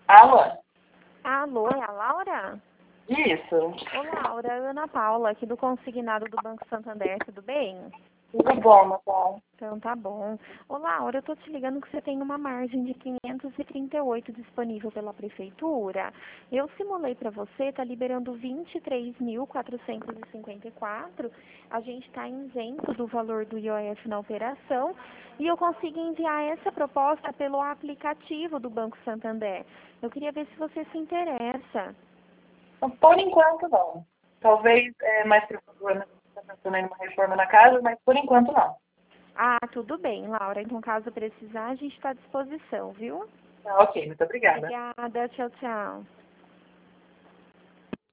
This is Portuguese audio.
Alô? Alô, é a Laura? Isso. Ô, Laura, é a Ana Paula, aqui do Consignado do Banco Santander, tudo bem? Tudo bom, Natal? Então tá bom. Ô, Laura, eu tô te ligando que você tem uma margem de 538 disponível pela prefeitura. Eu simulei para você, tá liberando 23.454. A gente está isento do valor do IOF na operação e eu consigo enviar essa proposta pelo aplicativo do Banco Santander. Eu queria ver se você se interessa. Por enquanto, não. Talvez mais para o futuro, né? Está pensando em uma reforma na casa, mas por enquanto, não. Ah, tudo bem, Laura. Então, caso precisar, a gente está à disposição, viu? Tá, ok, muito obrigada. Obrigada. Tchau, tchau.